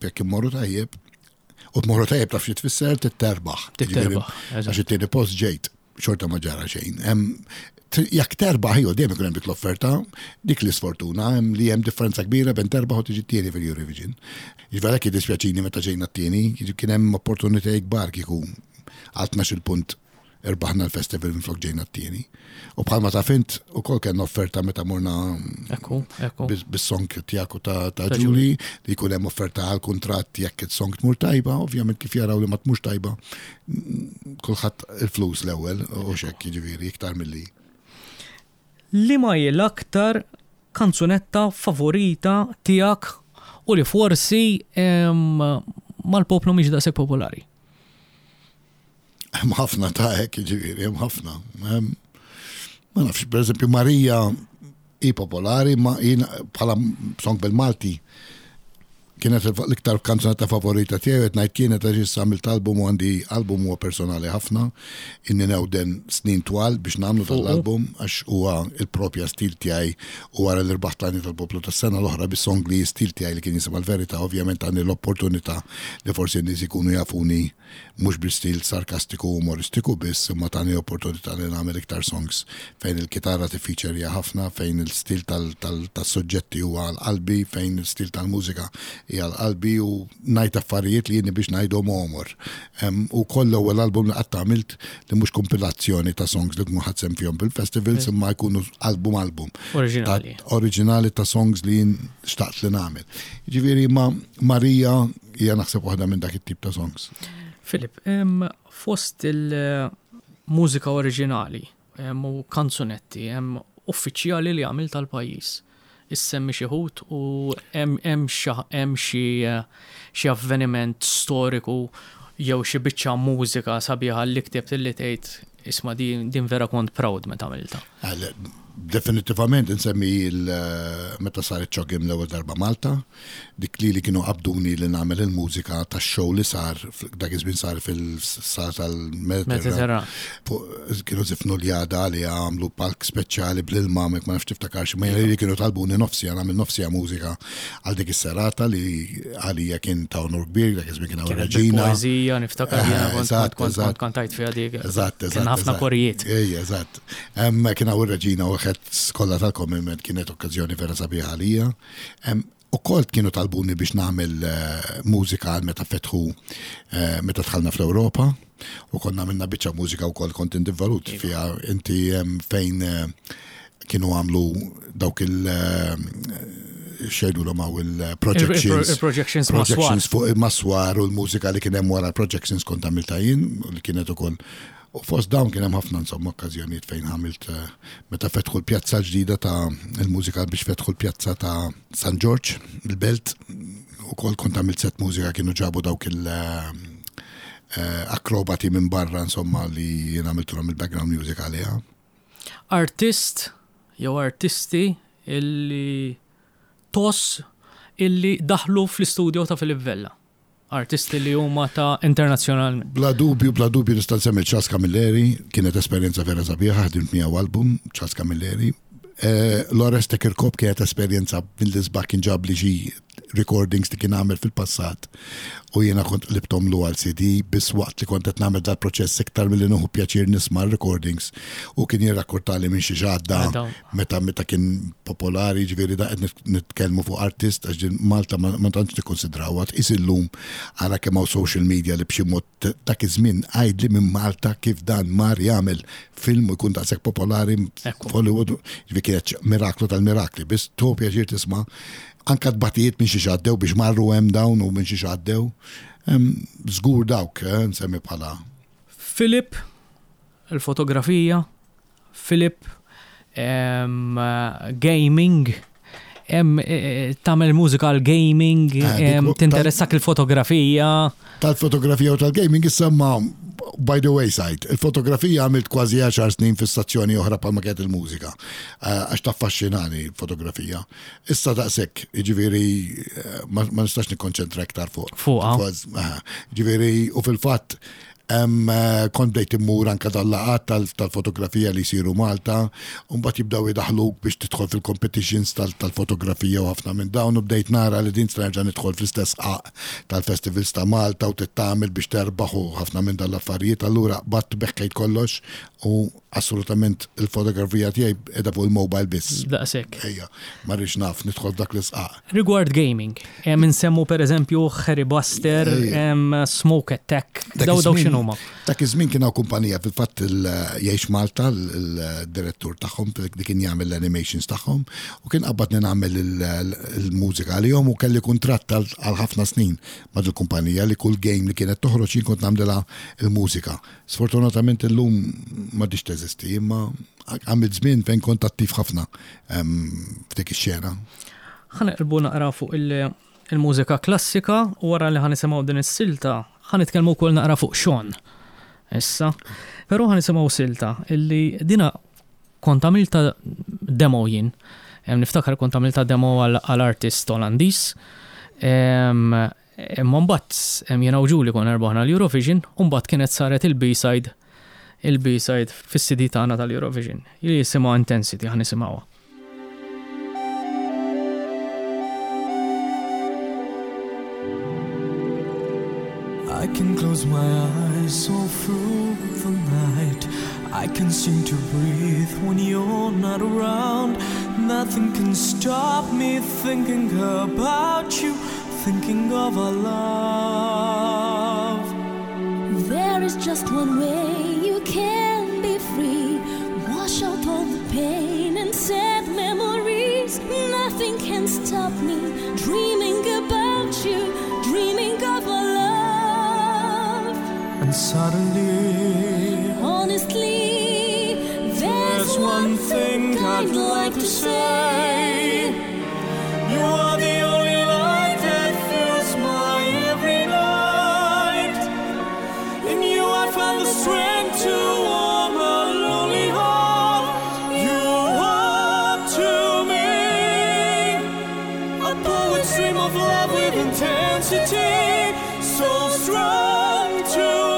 u tmorru tajjeb taf xi tfisser titterbaħ. Għax it-tieni post ġejt xorta ma ġara xejn. Jekk terbaħ jew dejjem ikun hemm dik l-offerta, dik l-isfortuna hemm li hemm differenza kbira bejn terbaħ u tiġi t-tieni fil-Eurovision. Ġifieri hekk jiddispjaċini meta ġejna t-tieni, kien hemm opportunitajiet kbar kieku għal 12 punt irbaħna l-festival minn flok ġejna t-tieni. U bħalma ta' fint ukoll kellna offerta meta morna bis-song tiegħek ta' Ġuli li jkun hemm offerta għal kuntratt jekk it-song tmur tajba, ovvjament kif jaraw li ma tmurx tajba, kulħadd il-flus l-ewwel u x'hekk jiġifieri iktar milli. Li ma l-aktar kanzunetta favorita tiegħek u li forsi mal-poplu mhix daqshekk popolari? Hemm ħafna ta' hekk jiġifieri, hemm ħafna. Ma nafx, pereżempju Marija hi popolari, ma bħala song bil-Malti kienet l-iktar kanzunetta favorita tiegħi qed ngħid kienet għax għamilt album u għandi album huwa personali ħafna, inni newden snin twal biex nagħmlu tal-album għax huwa il-propja stil tiegħi u wara l-irbaħ tani tal-poplu tas-sena l-oħra bis-song li stil tiegħi li kien jisimha l-verità, ovvjament għandi l-opportunità li forsi n-nies ikunu jafuni mhux bil-stil sarkastiku u umoristiku biss, imma tani opportunità li nagħmel iktar songs fejn il-kitarra tifeaturja ħafna, fejn il-stil tas-suġġetti huwa l-qalbi, fejn il-stil tal-mużika hija l-qalbi u ngħid affarijiet li jieni biex ngħidhom omor. U koll l-ewwel album li qatt għamilt li mhux kompilazzjoni ta' songs li kunu ħadsem fihom bil-festivals imma jkunu album. Oriġinali ta' songs li jien xtaqt li nagħmel. Jiġifieri ma Marija hija naħseb waħda minn dak it-tip ta' songs. Filip, fost il-mużika oriġinali u kanzunetti uffiċjali li għamil tal-pajjiż. Issemmi xi ħut u hemm xi avveniment storiku jew xi biċċa mużika sabiħa li ktibt li tgħid isma' din vera kont proud meta għamilta. Definitivament insemmi meta sar iċ-ċogim l-ewwel darba Malta, dik li kienu qabduni li nagħmel il-mużika tax-show li sar dak iż-żmien sar fil-sar tal-Mediterran. Kienu zifnu l-jada li għamlu palk speċjali bl-ilma ma nafx tiftakarx, ma li kienu talbuni nofsija nagħmel nofsija mużika għal dik is-serata li għalija kien ta' onur kbir, dak iż-żmien kien hawn reġina. Poeżija niftakar jiena kont kantajt fiha dik. Eżatt. Kien ħafna korijiet. Eżatt. Kien hawn reġina u skolla tal-komment kienet okkażjoni vera sabiħa għalija. U kolt kienu talbuni biex nagħmel mużika meta fetħu meta dħalna fl-Ewropa u konna minna biċċa mużika wkoll kont involvut fiha inti fejn kienu għamlu dawk xejdu l-għaw il-projections fuq il-maswar u l-mużika li kien hemm wara l-projections kont għamilta jien u li kienet ukoll. U fost dawn kien hemm ħafna insomma okkażjonijiet fejn għamilt meta fetħu l-pjazza ġdida ta' il-mużika biex fetħu l-pjazza ta' San George, il-Belt, ukoll kont għamilt set mużika kienu ġabu dawk il-akrobati minn barra insomma li jien għamiltuhom il-background music għaliha. Artist jew artisti illi illi daħlu fl-istudio ta' Filip Vella. Artisti li huma ta' internazzjonalment. Bla dubju nista' nsemmi Charles Camilleri, kienet esperjenza vera sabiħa, ħdimt miegħu album Charles Camilleri. L-Oreste Kirkop kienet esperjenza mill-isbaħ kien ġab li xi recordings li kien għamel fil-passat u jiena kont libtom lu għal CD bis waqt li kont qed nagħmel dal-proċess iktar milli nieħu pjaċir nisma' recordings u kien jirrakkortali minn xi ġadda meta kien popolari ġifieri da qed nitkellmu fuq artist għax din Malta ma tantx nikkonsidrawha tqis illum ara kemm hawn social media li b'xi mod dak iż-żmien għajdli minn Malta kif dan mar jagħmel film u jkun daqshekk popolari f'Hollywood ġifieri kienet miraklu tal-mirakli biss tu pjaċir tisma' anka tbatijiet minn xi xaddew biex marru hemm dawn u minn xi xaddew. Żgur dawk nsemmi bħala. Filip, il-fotografija, Filip, gaming, Tagħmel mużika għal gaming, tinteressak il-fotografija. Tal-fotografija u tal-gaming issemma by the wayside. Il-fotografija għamilt kważi 10 snin fi stazzjoni oħra palma kienet il-mużika. Għax taffaxxinani il-fotografija. Issa daqshekk, jiġifieri ma nistax nikkonċentra iktar fuq. Jiġifieri u fil-fatt kont bdejt immur anke dal-laqat tal-fotografija li jsiru Malta, u mbagħad jibdew idaħluk biex tidħol fil-competitions tal-fotografija u ħafna minn dawn u bdejt nara li din nerġa' nidħol fl-istess qaq tal-festivals ta' Malta u tittamel biex terbaħ u ħafna minn dal-affarijiet, allura batt beħkejt kollox u assolutament il-fotografija tiegħi qiegħda fuq il-mobile biss. Daqshekk. Ejja, ma rridx naf nidħol dak l-isqaq. Rigward gaming, insemmu pereżempju Harry Buster, Smoke Attack, daw x'inhu huma. Dak iż-żmien kien hawn kumpanija fil-fatt jgħix Malta, il-direttur tagħhom li kien jagħmel l-animations tagħhom u kien qabadni nagħmel il-mużika għalihom u kelli kuntratt għal ħafna snin mad il-kumpanija li kull game li kienet toħroġ jien kont nagħmilha il-mużika. Sfortunatament illum m'għadix teżisti, imma għamil żmien fejn kont attiv ħafna f'dik ix-xena. Ħanqilbu naqra fuq il-mużika klassika u wara li ħanisimgħu din is-silta ħanitkellmu wkoll naqra fuq Sean. Issa, però ħanisimgħu silta illi dina kont għamilta demo jien. Niftakar kont għamilta demo għal-artist Olandiż. Imma mbagħad jiena u Ġuli konna rbaħna l-Eurovision u mbagħad kienet saret il-B-side fis-CD tagħna tal-Eurovision. Li jisimha Intensity ħanisimgħuha. I can close my eyes all through the night. I can seem to breathe when you're not around. Nothing can stop me thinking about you, thinking of our love. There is just one way you can be free. Wash out all the pain and sad memories. Nothing can stop me dreaming about you, dreaming of our love. And suddenly, honestly, there's one thing I'd like to say. You are the only light that fills my every night. In you I find the strength to warm a lonely heart. You are to me a poet's dream of love with intensity, so strong to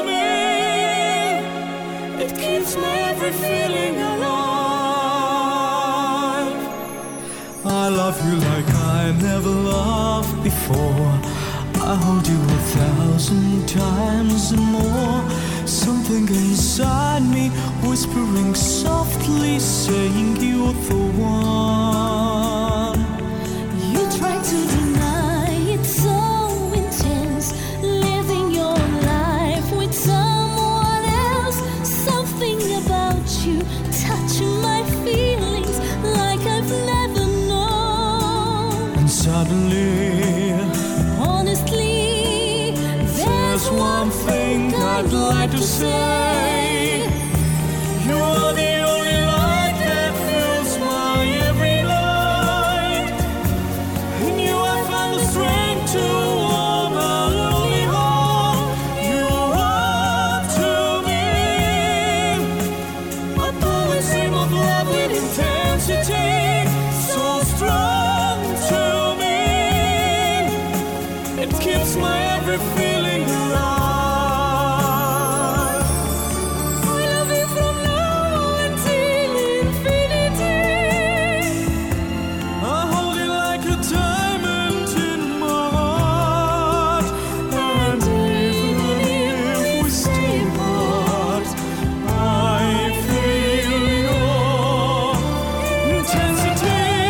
every feeling alive. I love you like I never loved before. I hold you 1,000 times and more. Something inside me whispering softly, saying you're the one. You try to deny it, so intense, living your life with someone else. Something about you touching my feelings like I've never known. And suddenly, honestly, there's one thing I'd like to say. You are the only light that fills my every night. In you I find the strength to warm a lonely heart. You are to me a poet's dream of love with intensity, so strong to me. It keeps my every feeling alive.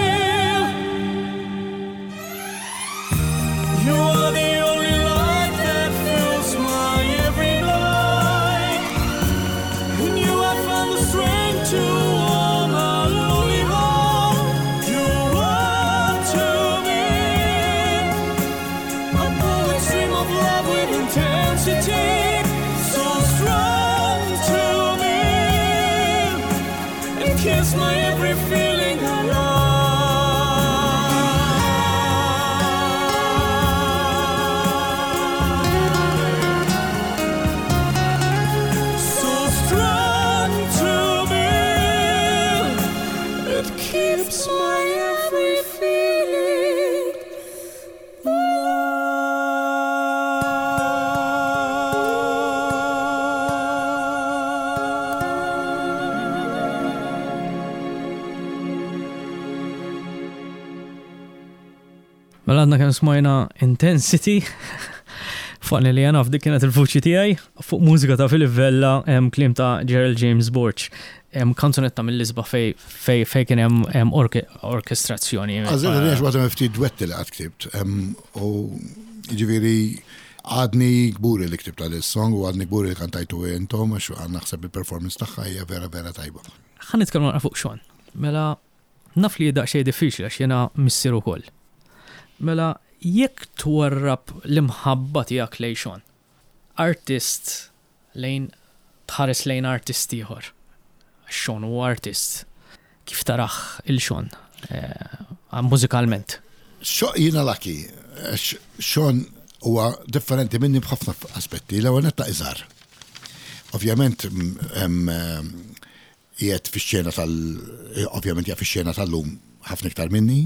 You are the only light Mela għadna kemm smajna Intensity fuq li għana f'dik kienet il-vuċi tiegħi fuq mużika ta' Philip Vella klim ta' Gerald James Borch. Kanzunetta mill-Lisba fej kien hemm orkestrazzjoni. Għażel għax waħda ftit duetti li għad ktibt. U ġifieri għadni gburi li ktibt għal-song u għadni gburi li kantajtu intom għax għan naħseb il-performance tagħha hija vera tajba. Ħan nitkellmu fuq Sean. Mela naf li daqsxejn diffiċli għax jiena missier ukoll. Mela jekk twarrab l-imħabba tiegħek lejn Sean, artist lejn tħares lejn artist ieħor. Sean huwa artist. Kif taraħ il-Sean mużikalment? Jiena laki. Sean huwa differenti minni b'ħafna aspetti. L-ewwel netta iżgħar. Ovvjament qiegħed fix-xena fix-xena tal-lum ħafna iktar minni.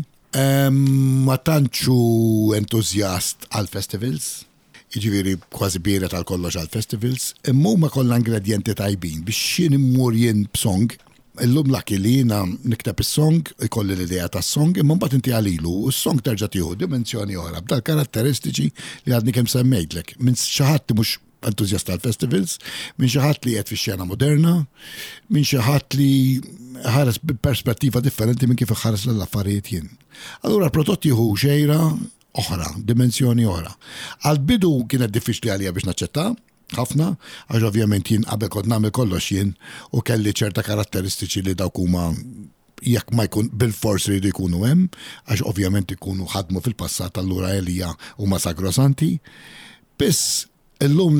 Ma tantxu entużjast għal-festivals, jiġifieri kważi biera tal-kollox għal-festivals, imma huma kollha ingredienti tajbin biex jien immur jien b'song. Illum laki li jiena nikteb is-song, ikolli l-idea tas-song, imma mbagħad inti għalilu, u s-song terġa' tieħu dimensjoni oħra b'dal karatteristiċi li għadni kemm semmejtlek. Minn xi ħadd mhux entużjast tal-festivals, minn xi ħadd li qiegħed fix-xena moderna, minn xi ħadd li ħares b'perspettiva differenti minn kif iħares l-affarijiet jien. Allura prodotti jieħu xejra oħra, dimensjoni oħra. Għal-bidu kienet diffiċli għalija biex naċċetta, ħafna, għax ovvjament jien qabel kont nagħmel kollox jien u kelli ċerta karatteristiċi li dawk huma jekk ma jkun bil-fors ridu jkunu hemm, għax ovvjament ikunu ħadmu fil-passat allura għalija huma sagrosanti. Biss illum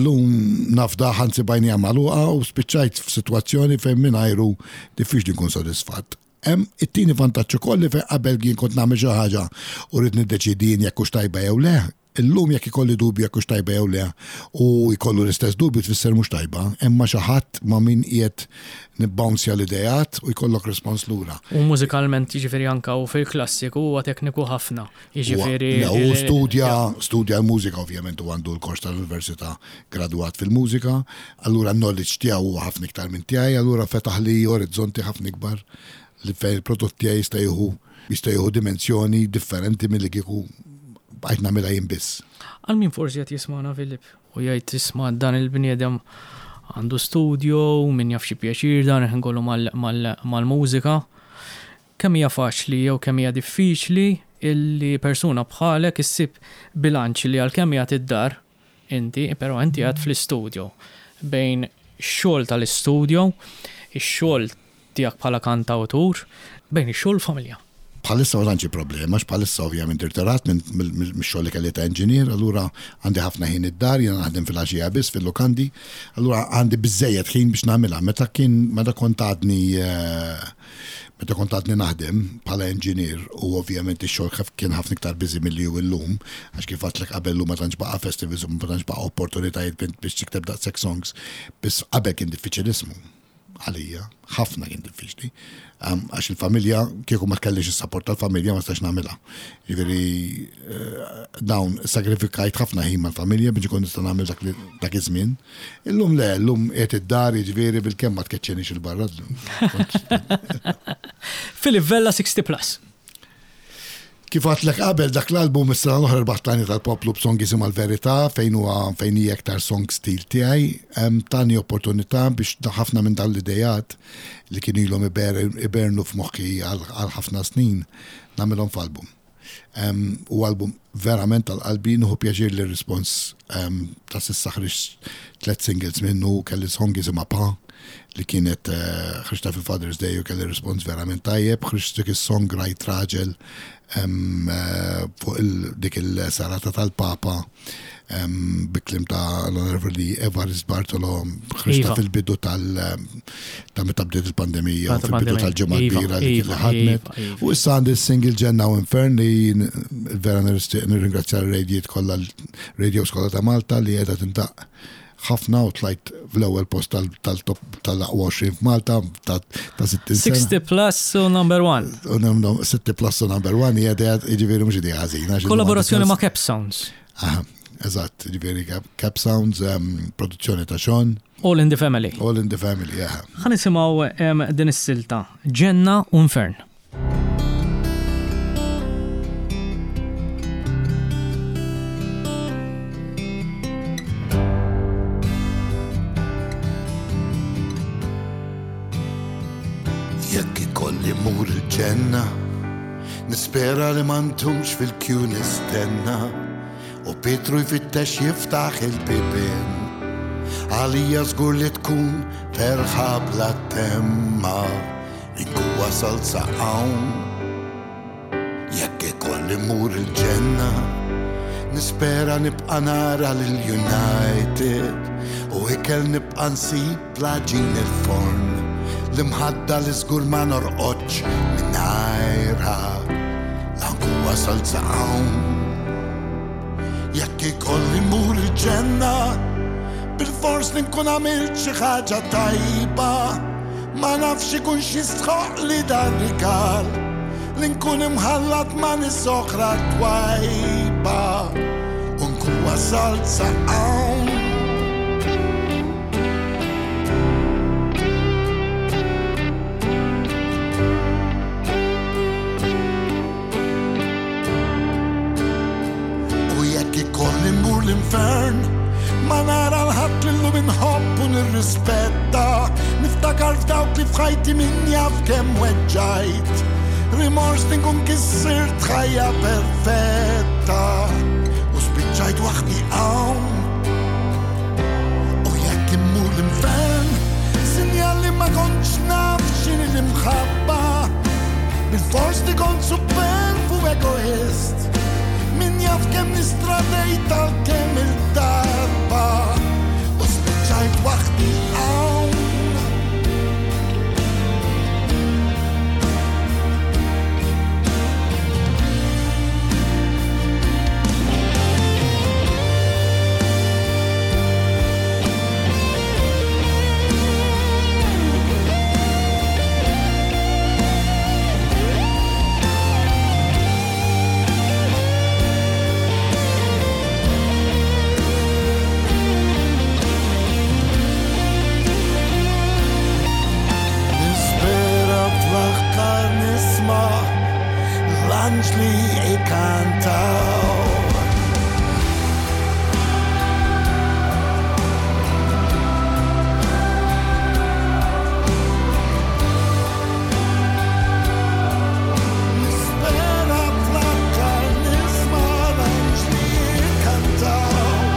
nafda ħansi bajni għamaluqa u spiċċajt f'sitwazzjoni fejn mingħajru diffiċli nkun sodisfatt. It-tieni vantaġġ ukoll li fejn qabel jien kont nagħmel xi ħaġa u rid niddeċidi jekk hux tajba jew le. Illum jekk ikolli dubju jekk hux tajba jew le u jkollu l-istess dubju tfisser mhux tajba, imma xi ħadd ma' min qiegħed nibbounsja l-idejat u jkollok respons lura. U mużikalment jiġifieri anke u fil-klassiku huwa tekniku ħafna. Jiġifieri u studja l-mużika ovvjament u għandu l-kors tal-Università gradwat fil-mużika, allura n-knowledge tiegħu huwa ħafna iktar minn tiegħi, allura fetaħ li orizzonti ħafna ikbar li fejn il-prodott tiegħi jista' jieħu dimensjoni differenti milli kieku bqajt nagħmilha jien biss. Għal min forsi qed jisma'na Filip u jgħid tisma' dan il-bniedem għandu studio, min jaf xi pjaċir dan inkollu mal-mużika. Kemm hija faċli jew kemm hija diffiċli illi persuna bħalek issib bilanċ li għalkemm qiegħed id-dar inti, però inti qiegħed fl-istudio bejn x-xogħol tal-istudio, ix-xogħol tiegħek bħala kantawtur, bejn ix-xogħol familja. Bħalissa u tanċi problema, bħalissa ovvjament irtirat minn xogħol li kelli ta' engineer, allura għandi ħafna ħin id-dar, jiena naħdem fil-għaxija biss fil-lukandi, allura għandi biżejjed ħin biex nagħmilha. Meta kont għadni naħdem bħala engineer u ovvjament ix-xogħol kien ħafna iktar biżi milli hu llum, għax kif għadlek qabel ma tantx baqa' festivals u ma tantx baqa' opportunitajiet biex tikteb daqshekk songs, biss qabel kien diffiċilismu għalija, ħafna kien diffiċli. Għax il-familja, kieku ma tkellix is-support tal-familja ma stax nagħmilha. Jiġifieri dawn sagrifikajt ħafna ħin mal-familja biex ikun nista' nagħmel dak iż-żmien. Illum qiegħed id-dar jiġifieri bil-kemm ma tkeċċenix il-barra. Philip Vella 60+. Kif għatlek qabel dak l-album is-sena l-oħra l-baħtlani tal-poplu b'song jisimha l-Verità fejn hija aktar song stil tiegħi, tani opportunità biex ħafna minn dawn l-idejat li kienu ilhom ibernu f'moħħi għal ħafna snin nagħmilhom f'album. U album verament tal-qalbi nuħu pjaċir li rispons ta' s'issa ħriġ 3 singles minnu kelli song jisimha Pa li kienet ħriġta fil-Father's Day u kelli rispons verament tajjeb, ħriġt dik is-song Rajt Raġel fuq dik il-sarata tal-Papa biklim ta' l-Onorevoli Evarist Bartolo ħriġta fil-bidu ta' meta bdiet il-pandemija u fil-bidu tal-ġimgħa kbira li kien ħadmet. U issa għandi single Ġenna u Infern li vera nirringrazzja l-radijiet kollha l-radios kollha ta' Malta li qiegħda tintaq ħafna u tlajt fl-ewwel post tal-top tal-aqwa 20 f'Malta ta' 60 sena. 60+ u number 1. 60+ u number 1 hija jiġifieri mhux idea ħażina. Kollaborazzjoni ma' Cap Sounds. Eżatt, jiġifieri Cap Sounds, produzzjoni ta' Sean. All in the Family. All in the Family, yeah. Ħa nisimgħu din is-silta Ġenna u Infern. il-ġenna, nispera li mantumx fil-kju nistenna, u Petru jfittex jiftaħ il-bibin, għalija żgur li tkun ferħa bla temma, inku wasalt sa' hawn. Jekk ikolli mur il-ġenna, nispera nibqa' nara lil-United, u ikel nibqa' nsib plaġin il-forn, li mħadda li żgur ma norqodx minnajra, anku wasalt sa' hawn. Jekk ikolli mur il-ġenna, bil-fors li nkun għamilt xi ħaġa tajba, ma nafx ikun x'jistħoq li dan rigal, li nkun imħallat ma' nies oħra twajba, u nkun wasalt sa' hawn. Ikolli mur l-infern, ma nara l-ħat l-lu minħobb u nirrispetta, niftakar f'dawk li f'ħajti min jaf kemm weġġajt, rimors li nkun kissirt ħajja perfetta, u spiċċajt waħdi hawn. U jekk immur l-infern, sinjal li ma kontx naf x'inhi l-imħabba, bil-fors li kont superfu egoist, min jaf kemm nistradejt għal-kemm il-darba, u spiċċajt waħdi hawn. Li ikantaw nispera fl-aħħar nisma' lanġ li ikantaw.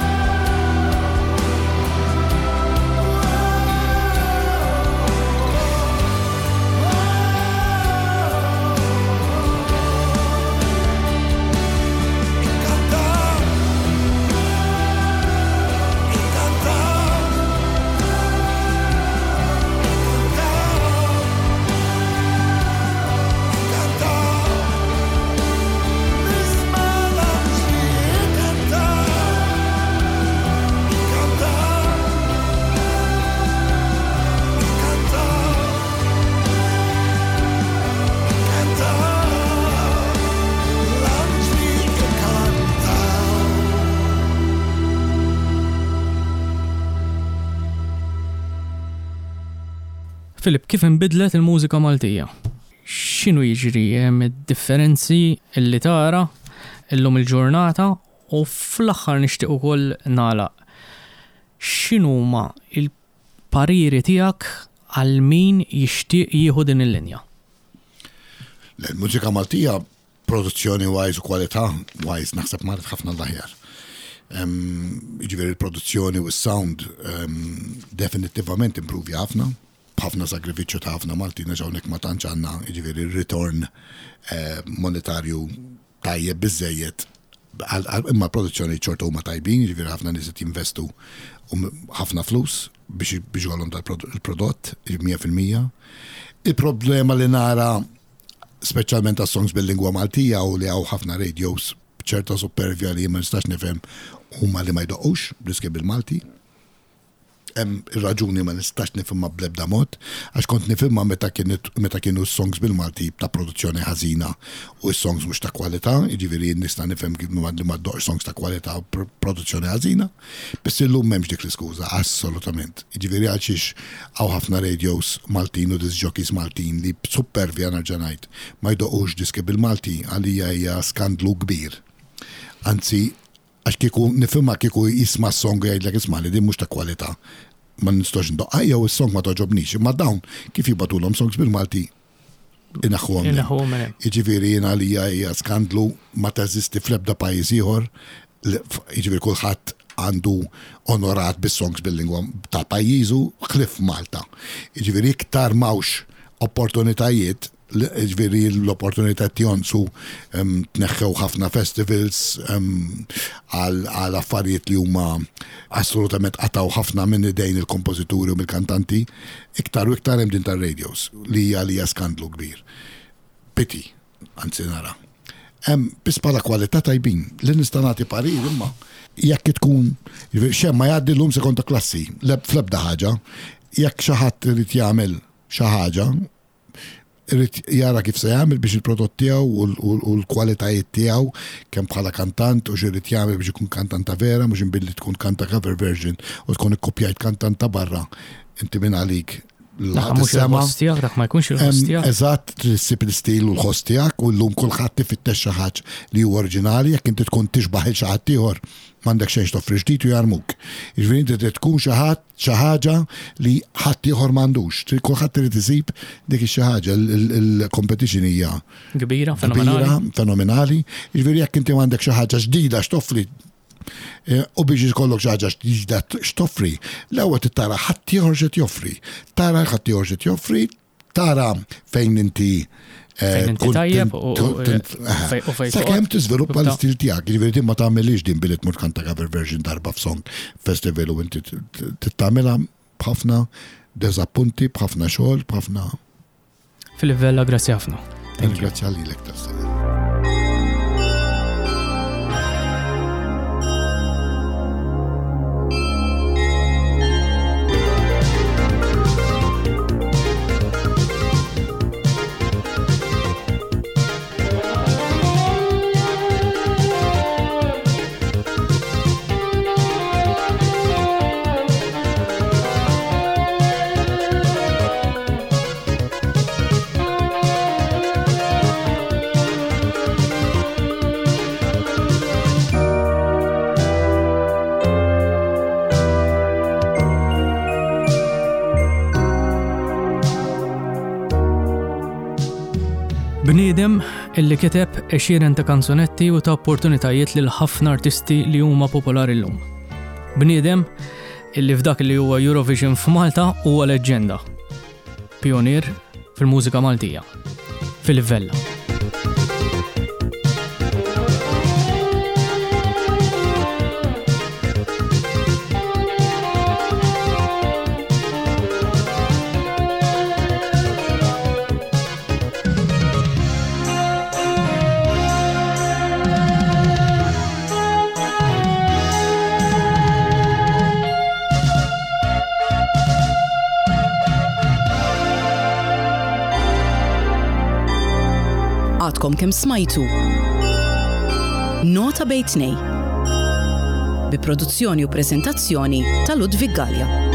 Filip, kif inbidlet il-mużika Maltija? X'inhu jiġri hemm id-differenzi li tara illum il-ġurnata u fl-aħħar nixtieq ukoll nagħlaq. X'inhuma il-pariri tiegħek għal min jixtieq jieħu din il-linja? L-mużika Maltija produzzjoni wise u kwalità wise naħseb marret ħafna l-aħjar. Jiġifieri il-produzzjoni u s-sound definittivament improvi ħafna. B'ħafna sagrifiċċju ta' ħafna Malti neġawnek ma tantx għandna jiġifieri return monetarju tajjeb biżejjed imma produzzjoni ċorta huma tajbin, jiġifieri ħafna nies qed jinvestu ħafna flus biex jagħmlu il-prodott 100%. Il-problema li nara speċjalment għas songs bil-lingwa Maltija u li hawn ħafna radios b'ċerta supervja li ma nistax nifhem huma li ma jdoqqux bl-iskeb bil-Malti. Ir-raġuni ma nistax nifhimha bl-ebda mod, għax kont nifhimha meta kienu s-songs bil-Malti ta' produzzjoni ħażina u s-songs mhux ta' kwalità, jiġifieri nista' nifhem li ma ddoqx songs ta' kwalità u produzzjoni ħażina, biss illum m'hemmx dik l-iskuża assolutament. Jiġifieri għaliex hawn ħafna radios Maltin u disc jockeys Maltin li supervja nerġa' ngħid ma jdoqqux diski bil-Malti għalija hija skandlu kbir. Anzi, għax kieku nifhimha kieku jisma' s-song jgħidlek isma' li din mhux ta' kwalità. Ma nistax ndoqqa jew is-song ma toġobnix, imma dawn kif jibatulhom songs bil-Malti inaħħuhom. Inaħħuhom minn hemm. Jiġifieri jiena li hija skandlu ma teżisti fl-ebda pajjiż ieħor, jiġifieri kulħadd għandu onorat bis-songs bil-lingwa ta' pajjiżu ħlif Malta. Jiġifieri iktar mawx opportunitajiet, ġveri l-opportunità jonsu tneħħew ħafna festivals għal affarijiet li huma assolutament qataw ħafna minn idejn il-kompożituri u mill-kantanti, iktar u iktar hemm din tar-radios li hija skandlu kbir. Piti, anzi nara. Hemm biss bħala kwalità tajbin, li nista' nagħti parir imma jekk tkun xemm ma jgħaddi llum sekonda klassi, fl-ebda ħaġa, jekk xi ħadd irid jagħmel xi ħaġa, irrid jara kif se jagħmel biex il-prodott tiegħu u l-kwalitajiet tiegħu kemm bħala kantant u x'irid jagħmel biex ikun kantanta vera mhux inbilli tkun kanta cover version u tkun ikkopjajt kantanta barra. Inti minn għalik mhux il-ħoss tiegħek, dak ma jkunx il-ħoss tiegħek. Eżatt, tissib l-istil u l-ħoss tiegħek u llum kulħadd tifittex xi ħaġa li huwa oriġinali jekk inti tkun tixbaħ il xi ħadd ieħor m'għandek xejn toffri ġdid u jarmuk. Jiġifieri inti trid tkun xi ħaġa li ħadd ieħor m'għandux. Kulħadd irid isib dik xi ħaġa, il-competition hija kbira, fenomenali. Jiġifieri jekk inti m'għandek xi ħaġa ġdida x'toffri u biex jkollok xi ħaġa ġdida x'toffri, l-ewwel tara ħadd ieħor x'qed joffri. Tara ħadd ieħor x'qed joffri, tara fejn inti tajjeb u sakemm tiżviluppa l-istil tiegħek, jiġifieri ma tagħmilx din billi tmur kanta cover version darba f'song festival u inti tagħmilha b'ħafna deżappunti, b'ħafna xogħol, b'ħafna. Fil-livella grazzi ħafna. Grazzi għalilek tassew. Bniedem illi kiteb 20 ta' kanzunetti u ta' opportunitajiet lil ħafna artisti li huma popolari llum. Bniedem illi f'dak li huwa Eurovision f'Malta huwa leġġenda. Pionier fil-mużika Maltija. Fil-livella. Għadkom kemm smajtu. Nota bejn tnejn. Bi produzzjoni u preżentazzjoni ta' Ludwig Gallia.